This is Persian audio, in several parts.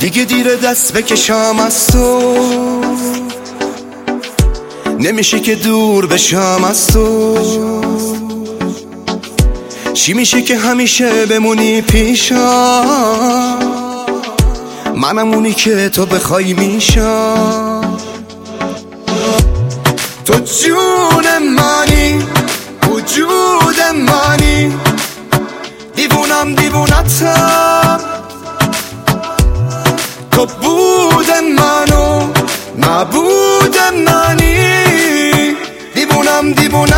دیگه دیره دست بکشم از تو، نمیشه که دور بشم از تو. چی میشه که همیشه بمونی پیشم، منم اونی که تو بخوای میشم. تو جون منی، وجود منی، دیوونم دیوونتم. تو بود منو نبود منی، دیوونم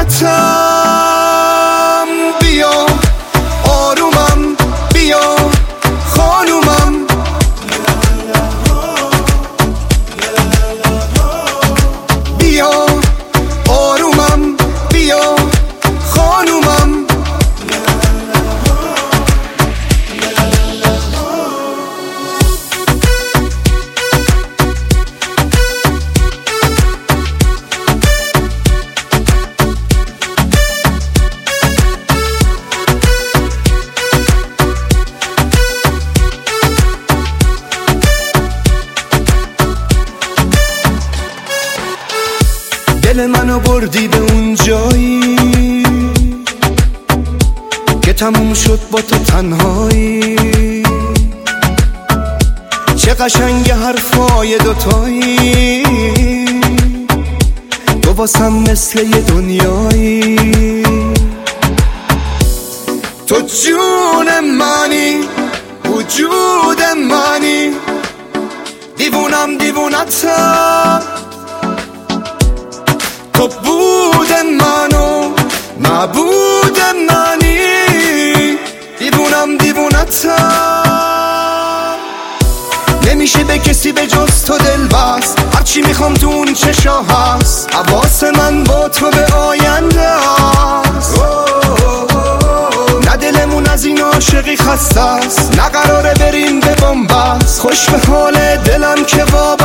دیوونتم. بیا آرومم، بیا خانومم، بیا آرومم، بیا خانومم. دل منو بردی به اون جایی که تموم شد با تو تنهایی. چه قشنگ حرفای دوتایی، تو واسم مثل یه دنیایی. تو جون منی، وجود منی، دیوونم دیوونتم. تو بود منو نبود منی، دیوونم دیوونتم. نمیشه به کسی به جز تو دل بست، هرچی میخوام تو اون چشا هست. حواس من با تو به آینده هست، نه دلمون از این عاشقی خسته است، نه قراره بریم به بنبست. خوش به حال دلم که وابسته